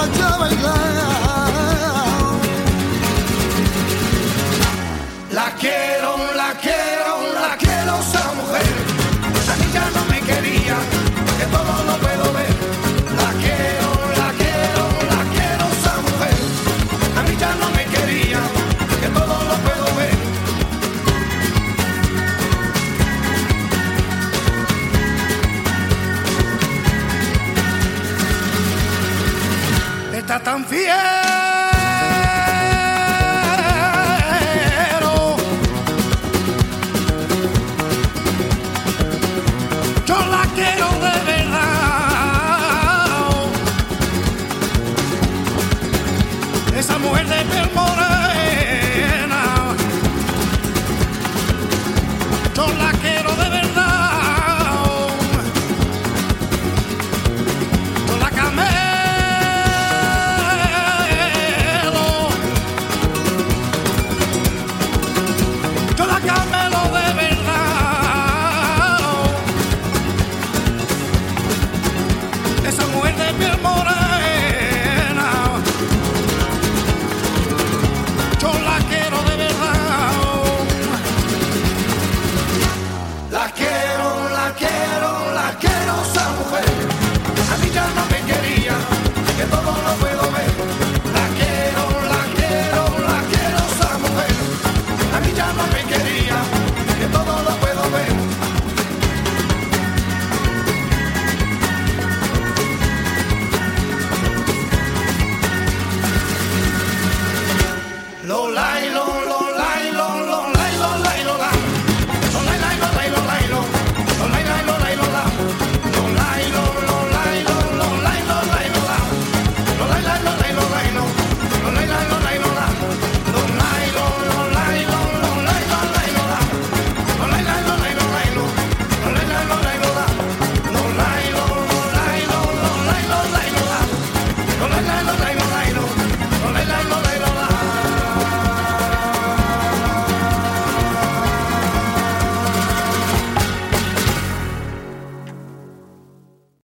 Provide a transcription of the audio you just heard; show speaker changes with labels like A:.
A: echa a bailar. La quiero, la quiero, la quiero esa mujer. Esa niña no me quería, que todo lo puedo ver. La quiero, la quiero, la quiero esa mujer. A mí ya no me quería, que todo lo puedo ver. Está tan fiero, yo la quiero de verdad. Esa mujer de piel morena